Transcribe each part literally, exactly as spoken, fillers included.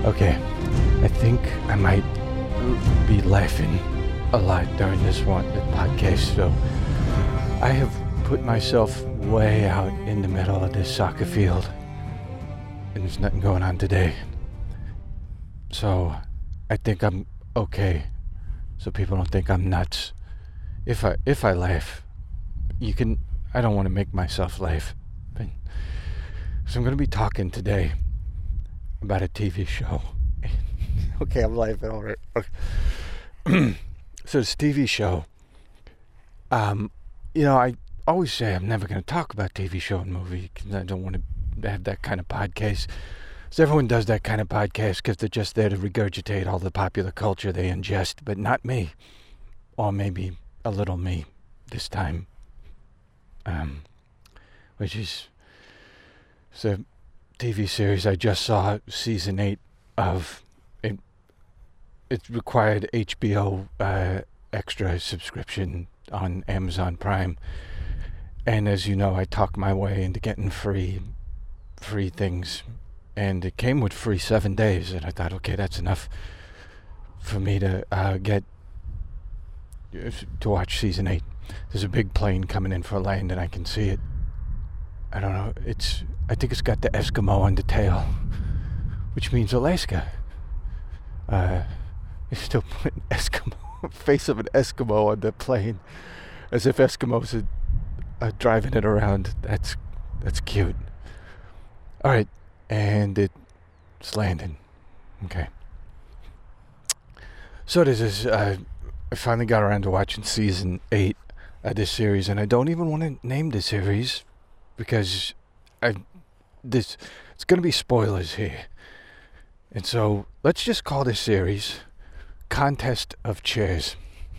Okay, I think I might be laughing a lot during this one the podcast, so I have put myself way out in the middle of this soccer field, and there's nothing going on today. So I think I'm okay, so people don't think I'm nuts. If I if I laugh, you can. I don't want to make myself laugh, but so I'm going to be talking today about a T V show. Okay, I'm laughing over it. Okay. So this T V show, um, you know, I always say I'm never going to talk about T V show and movie because I don't want to have that kind of podcast. So everyone does that kind of podcast because they're just there to regurgitate all the popular culture they ingest, but not me, or maybe a little me this time, um, which is the T V series I just saw, season eight of. It, it required H B O uh, extra subscription on Amazon Prime, and as you know, I talk my way into getting free, free things, and it came with free seven days, and I thought, okay, that's enough for me to uh, get to watch season eight. There's a big plane coming in for land, and I can see it. I don't know. It's. I think it's got the Eskimo on the tail, which means Alaska. Uh, they still put an Eskimo face of an Eskimo on the plane, as if Eskimos are, are driving it around. That's that's cute. All right, and it's landing. Okay. So this is. Uh, I finally got around to watching season eight of this series, and I don't even want to name the series because I this it's going to be spoilers here. And so let's just call this series Contest of Chairs.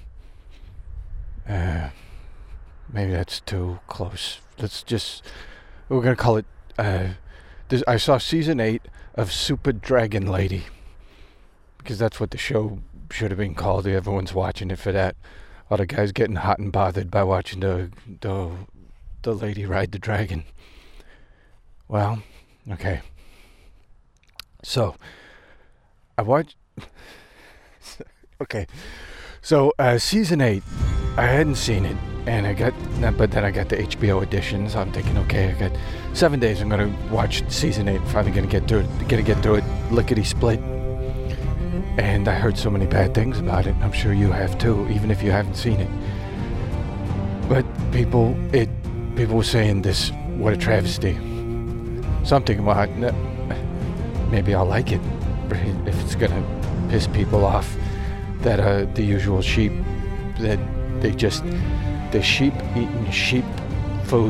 Uh, maybe that's too close. Let's just we're going to call it uh, this, I saw season eight of Super Dragon Lady because that's what the show should have been called. Everyone's watching it for that. All the guys getting hot and bothered by watching the the the lady ride the dragon. Well, okay. So I watched. Okay, so uh, season eight, I hadn't seen it, and I got, but then I got the H B O edition. So I'm thinking, okay, I got seven days. I'm gonna watch season eight. Finally gonna get through it. Gonna get through it. Lickety split. And I heard so many bad things about it, and I'm sure you have too, even if you haven't seen it. But people, it, people were saying this, what a travesty. Something about, maybe I'll like it, if it's gonna piss people off, that uh, the usual sheep, that they just, they're sheep eating sheep food.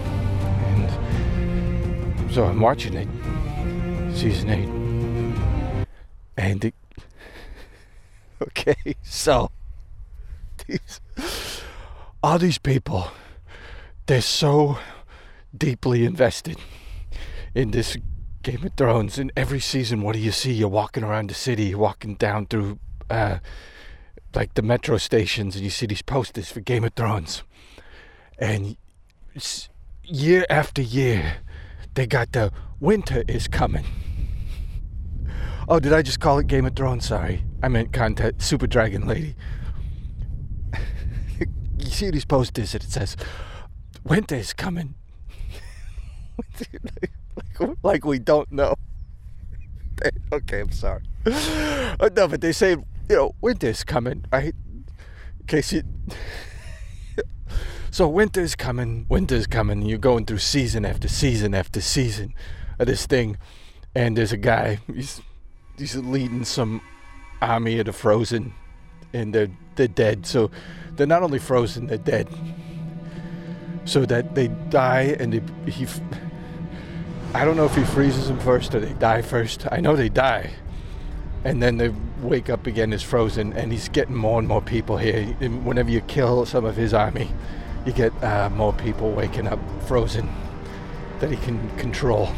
And so I'm watching it, season eight, and it, okay, so these, all these people, they're so deeply invested in this Game of Thrones. In every season, what do you see? You're walking around the city, you're walking down through uh, like the metro stations, and you see these posters for Game of Thrones. And year after year, they got the winter is coming. Oh, did I just call it Game of Thrones? Sorry. I meant Contest, Super Dragon Lady. You see these posters and it says, winter is coming. like, like we don't know. Okay, I'm sorry. Oh, no, but they say, you know, winter is coming, right? In case you... So winter's coming, winter's coming, and you're going through season after season after season of this thing. And there's a guy, he's... He's leading some army of the frozen, and they're they're dead. So they're not only frozen, they're dead. So that they die, and they, he, I don't know if he freezes them first or they die first. I know they die, and then they wake up again as frozen. And he's getting more and more people here. And whenever you kill some of his army, you get uh, more people waking up frozen that he can control.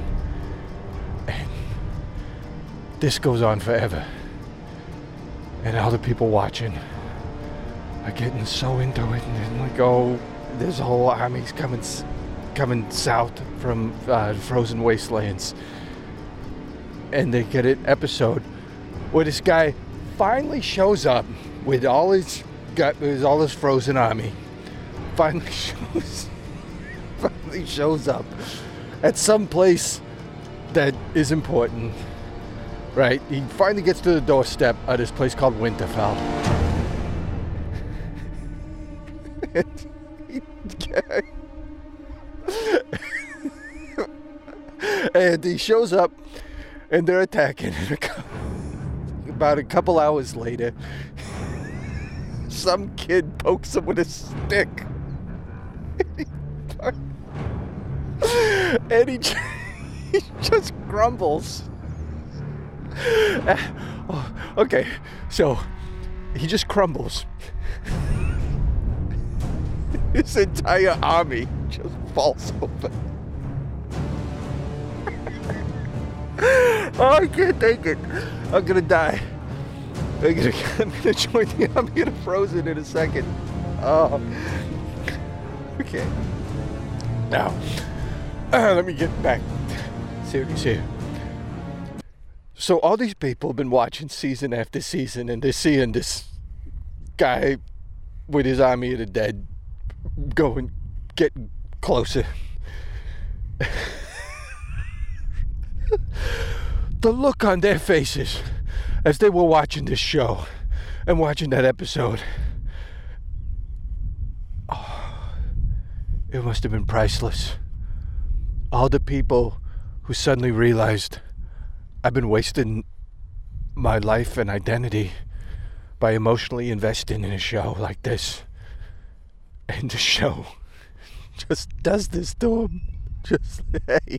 This goes on forever, and all the people watching are getting so into it, and like, oh, there's whole armies coming, coming south from uh, frozen wastelands, and they get an episode where this guy finally shows up with all his got with all his frozen army. Finally shows finally shows up at some place that is important. Right? He finally gets to the doorstep of this place called Winterfell. And he shows up and they're attacking. About a couple hours later, some kid pokes him with a stick. And he, he just grumbles. Uh, oh, okay, so he just crumbles. His entire army just falls over. Oh, I can't take it. I'm gonna die. I'm gonna, I'm gonna join the army of Frozen in a second. Oh. Okay. Now, uh, let me get back. Serious here. So all these people have been watching season after season, and they're seeing this guy with his army of the dead go and get closer. The look on their faces as they were watching this show and watching that episode, oh, it must have been priceless. All the people who suddenly realized, I've been wasting my life and identity by emotionally investing in a show like this. And the show just does this to them. Just, hey.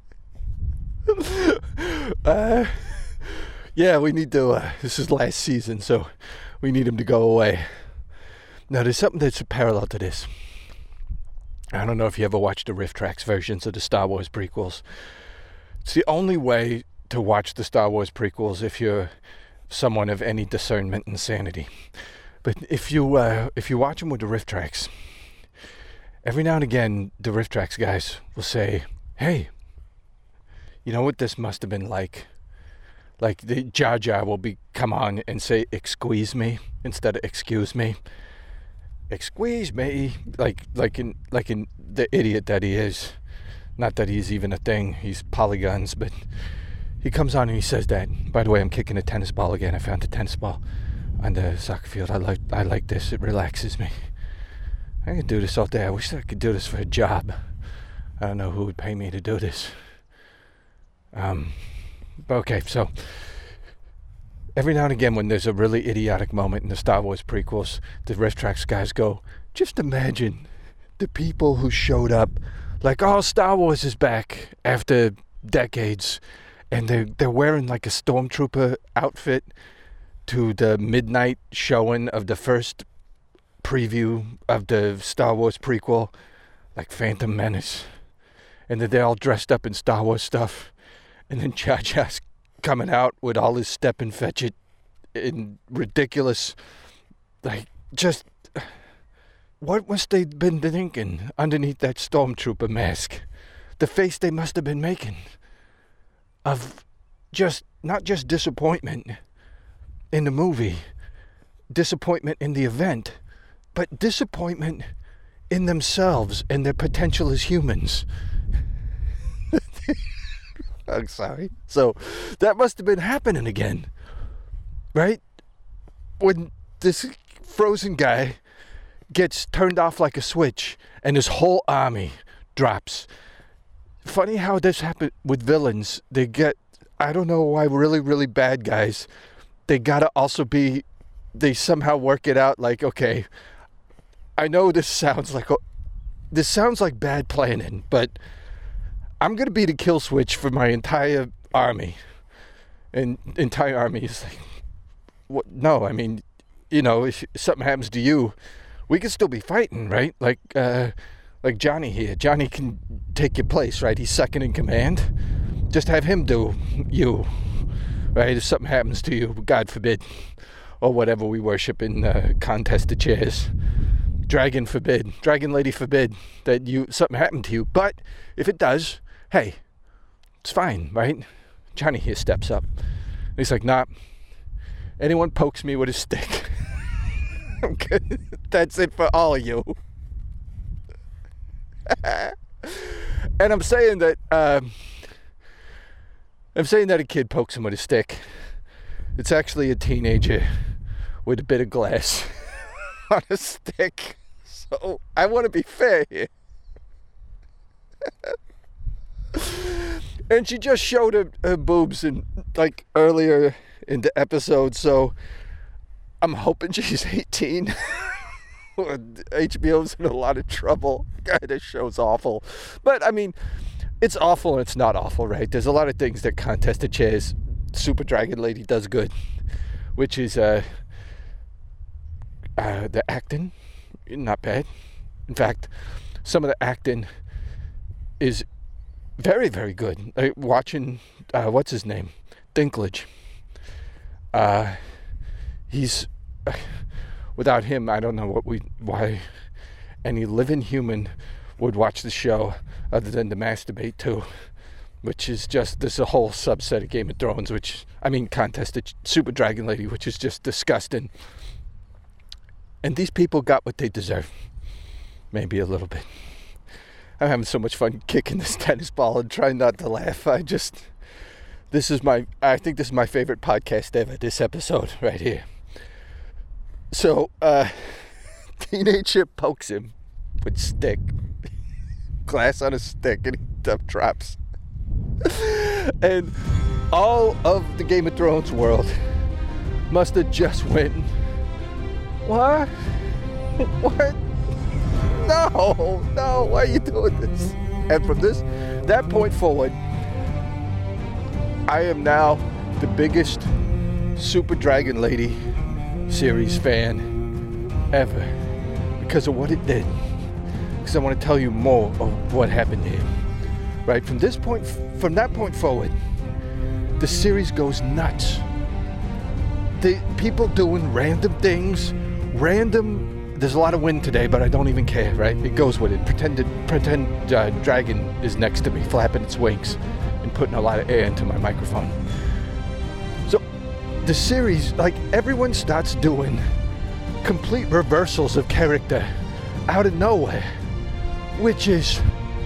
uh, yeah, we need to, uh, this is last season, so we need him to go away. Now, there's something that's a parallel to this. I don't know if you ever watched the Riff Tracks versions of the Star Wars prequels. It's the only way to watch the Star Wars prequels if you're someone of any discernment and sanity. But if you uh, if you watch them with the Riff Tracks, every now and again the Riff Tracks guys will say, "Hey, you know what this must have been like?" Like the Jar Jar will be come on and say, "Excuse me," instead of "excuse me." Excuse me, like like in like in the idiot that he is. Not that he's even a thing. He's polygons, but. He comes on and he says that. By the way, I'm kicking a tennis ball again. I found a tennis ball on the soccer field. I like I like this. It relaxes me. I could do this all day. I wish I could do this for a job. I don't know who would pay me to do this. Um, but okay, so every now and again when there's a really idiotic moment in the Star Wars prequels, the Riff Tracks guys go, just imagine the people who showed up like, oh, Star Wars is back after decades. And they're, they're wearing like a stormtrooper outfit to the midnight showing of the first preview of the Star Wars prequel, like Phantom Menace. And then they're all dressed up in Star Wars stuff. And then Jar Jar's coming out with all his step and fetch it in ridiculous, like, just, what must they have been thinking underneath that stormtrooper mask? The face they must have been making. Of just, not just disappointment in the movie, disappointment in the event, but disappointment in themselves and their potential as humans. I'm sorry. So that must have been happening again, right? When this frozen guy gets turned off like a switch and his whole army drops. Funny how this happened with villains. They get, I don't know why, really, really bad guys, they gotta also be, they somehow work it out like, okay, I know this sounds like, this sounds like bad planning, but I'm gonna be the kill switch for my entire army. And entire army is like, what? No, I mean, you know, if something happens to you, we can still be fighting, right? Like, uh, Like Johnny here. Johnny can take your place, right? He's second in command. Just have him do you, right? If something happens to you, God forbid, or whatever we worship in uh, contest of chairs. Dragon forbid. Dragon lady forbid that you something happened to you. But if it does, hey, it's fine, right? Johnny here steps up. He's like, nah, anyone pokes me with a stick, I'm good. That's it for all of you. And I'm saying that, um, I'm saying that a kid pokes him with a stick. It's actually a teenager with a bit of glass on a stick. So I want to be fair here. And she just showed her, her boobs in like earlier in the episode, so I'm hoping she's eighteen. H B O's in a lot of trouble. God, this show's awful. But I mean, it's awful and it's not awful, right? There's a lot of things that Contest of Chairs Super Dragon Lady does good, which is uh, uh, the acting, not bad. In fact, some of the acting is very, very good. Like watching, uh, what's his name? Dinklage. Uh, he's, uh, without him, I don't know what we, why any living human would watch the show other than to masturbate to, which is just, there's a whole subset of Game of Thrones, which, I mean, Contest of Super Dragon Lady, which is just disgusting. And these people got what they deserve. Maybe a little bit. I'm having so much fun kicking this tennis ball and trying not to laugh. I just, this is my, I think this is my favorite podcast ever, this episode right here. So, uh, teenager pokes him with stick, glass on a stick, and he up drops. And all of the Game of Thrones world must have just went, what? What? No, no, why are you doing this? And from this, that point forward, I am now the biggest Super Dragon Lady series fan ever because of what it did. Because I want to tell you more of what happened here. Right, from this point, from that point forward, the series goes nuts. The people doing random things, random. There's a lot of wind today, but I don't even care, right? It goes with it. Pretend, pretend uh, dragon is next to me, flapping its wings and putting a lot of air into my microphone. So the series, like, everyone starts doing complete reversals of character out of nowhere, which is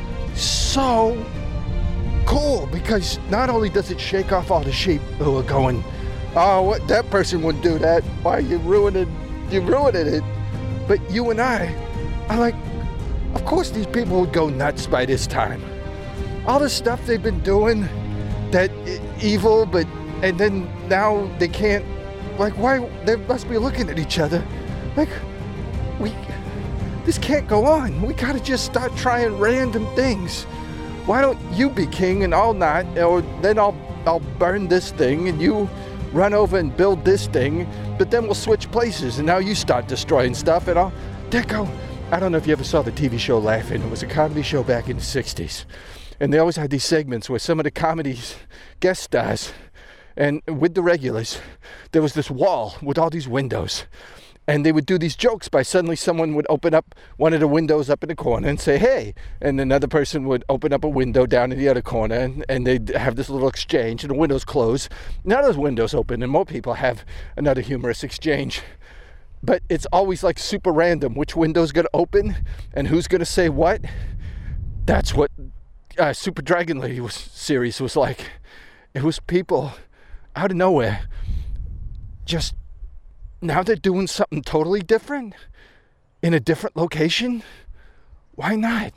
so cool, because not only does it shake off all the sheep who are going, oh, what, that person wouldn't do that. Why are you ruining, you ruining it? But you and I are like, of course these people would go nuts by this time. All the stuff they've been doing, that evil, but, and then now they can't, like, why, they must be looking at each other. Like, we, this can't go on. We gotta just start trying random things. Why don't you be king and I'll not, or then I'll, I'll burn this thing and you run over and build this thing, but then we'll switch places and now you start destroying stuff and I'll, there go. I don't know if you ever saw the T V show Laugh-In. It was a comedy show back in the sixties. And they always had these segments where some of the comedy's guest stars and with the regulars, there was this wall with all these windows. And they would do these jokes by suddenly someone would open up one of the windows up in the corner and say, hey. And another person would open up a window down in the other corner and, and they'd have this little exchange and the windows close. Now those windows open and more people have another humorous exchange. But it's always like super random. Which window's going to open and who's going to say what? That's what uh, Super Dragon Lady was, series was like. It was people out of nowhere just... Now they're doing something totally different in a different location. Why not?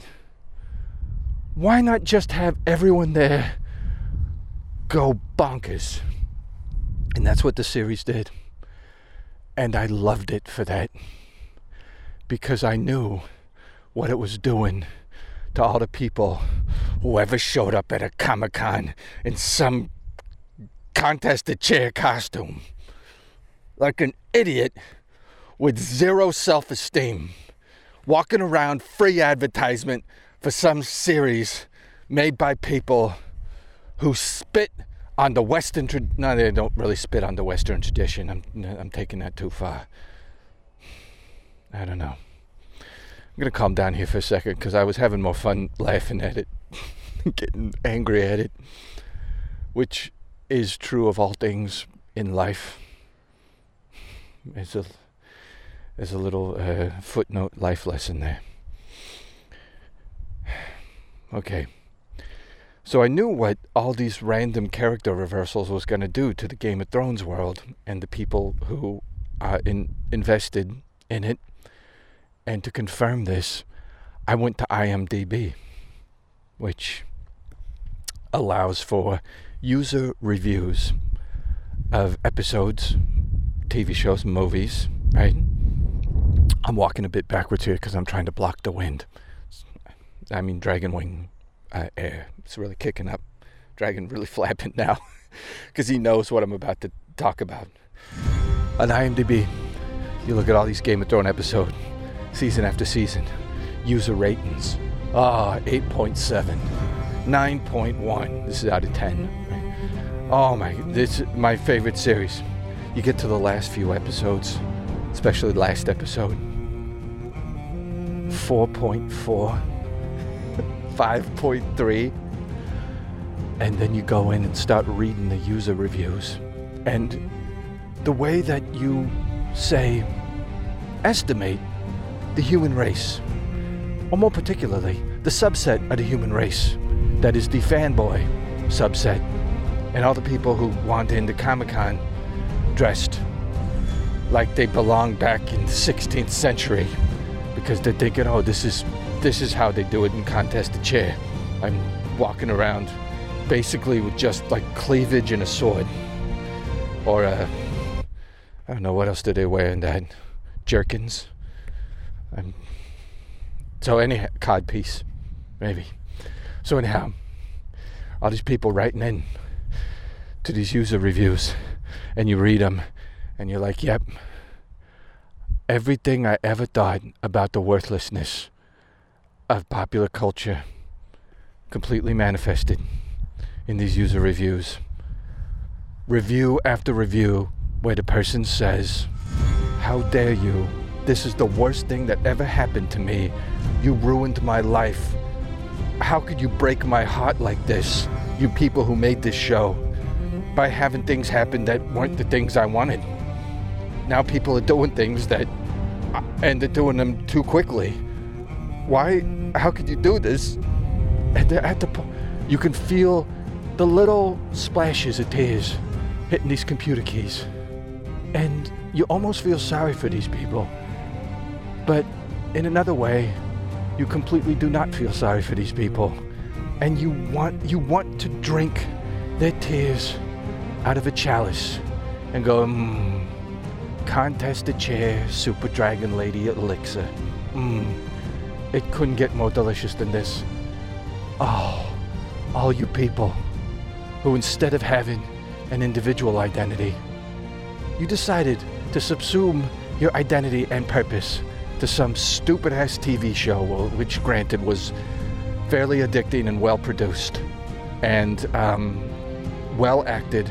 Why not just have everyone there go bonkers? And that's what the series did. And I loved it for that. Because I knew what it was doing to all the people who ever showed up at a Comic-Con in some Contest of Chair costume. Like an idiot with zero self-esteem, walking around free advertisement for some series made by people who spit on the Western tradition. No, they don't really spit on the Western tradition. I'm, I'm taking that too far. I don't know. I'm going to calm down here for a second because I was having more fun laughing at it, getting angry at it, which is true of all things in life. There's a, there's a little uh, footnote life lesson there. Okay. So I knew what all these random character reversals was going to do to the Game of Thrones world and the people who are in, invested in it. And to confirm this, I went to I M D B, which allows for user reviews of episodes, T V shows, movies, right? I'm walking a bit backwards here because I'm trying to block the wind. I mean, Dragon Wing uh, air. It's really kicking up. Dragon really flapping now because he knows what I'm about to talk about. On I M D B, you look at all these Game of Thrones episodes, season after season, user ratings. Ah, oh, eight point seven, nine point one. This is out of ten. Oh my, this is my favorite series. You get to the last few episodes, especially the last episode. four point four, five point three. And then you go in and start reading the user reviews. And the way that you say, estimate the human race, or more particularly, the subset of the human race, that is the fanboy subset, and all the people who wander into Comic-Con dressed like they belong back in the sixteenth century, because they're thinking, oh, this is this is how they do it in Contest of Chair. I'm walking around basically with just like cleavage and a sword, or a, I don't know, what else do they wear in that? Jerkins. I'm, so any cod piece, maybe. So anyhow, all these people writing in to these user reviews, and you read them, and you're like, yep, everything I ever thought about the worthlessness of popular culture completely manifested in these user reviews. Review after review where the person says, how dare you? This is the worst thing that ever happened to me. You ruined my life. How could you break my heart like this, you people who made this show, by having things happen that weren't the things I wanted? Now people are doing things that, and they're doing them too quickly. Why? How could you do this? And they're at the po- you can feel the little splashes of tears hitting these computer keys. And you almost feel sorry for these people. But in another way, you completely do not feel sorry for these people. And you want you want to drink their tears out of a chalice and go, mmm, Contest of Chair, Super Dragon Lady Elixir. Mmm, it couldn't get more delicious than this. Oh, all you people who instead of having an individual identity, you decided to subsume your identity and purpose to some stupid-ass T V show, which granted was fairly addicting and well-produced and um, well-acted.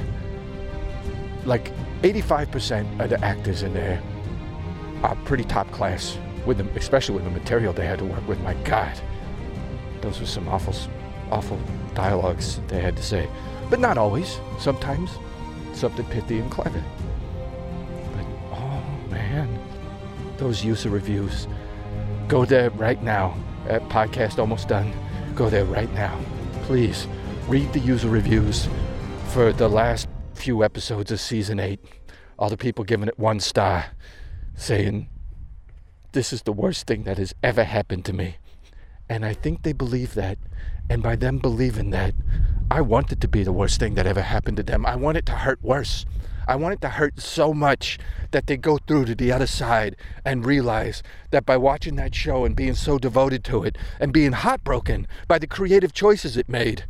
Like eighty-five percent of the actors in there are pretty top class, with them, especially with the material they had to work with. My God, those were some awful, awful dialogues they had to say. But not always. Sometimes something pithy and clever. But oh man, those user reviews. Go there right now. That podcast almost done. Go there right now. Please read the user reviews for the last few episodes of season eight. All the people giving it one star, saying, this is the worst thing that has ever happened to me. And I think they believe that. And by them believing that, I want it to be the worst thing that ever happened to them. I want it to hurt worse. I want it to hurt so much that they go through to the other side and realize that by watching that show and being so devoted to it and being heartbroken by the creative choices it made,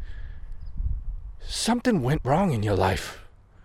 something went wrong in your life.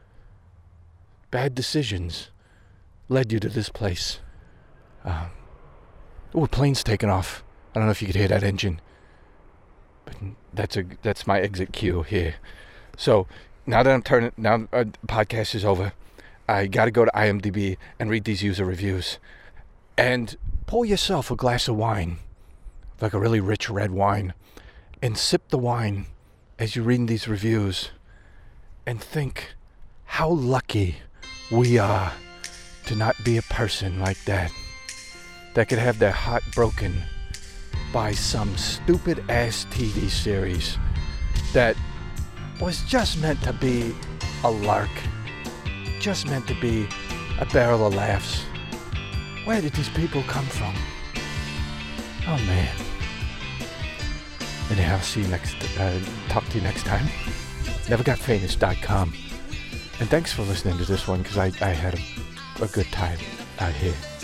Bad decisions led you to this place. Uh, oh, a plane's taking off. I don't know if you could hear that engine, but that's a that's my exit cue here. So now that I'm turning, now uh, the podcast is over, I got to go to I M D B and read these user reviews, and pour yourself a glass of wine, like a really rich red wine, and sip the wine as you're reading these reviews, and think how lucky we are to not be a person like that, that could have their heart broken by some stupid ass T V series that was just meant to be a lark, just meant to be a barrel of laughs. Where did these people come from? Oh man. Anyhow, see you next, uh, talk to you next time. never got famous dot com. And thanks for listening to this one, because I, I had a, a good time out here.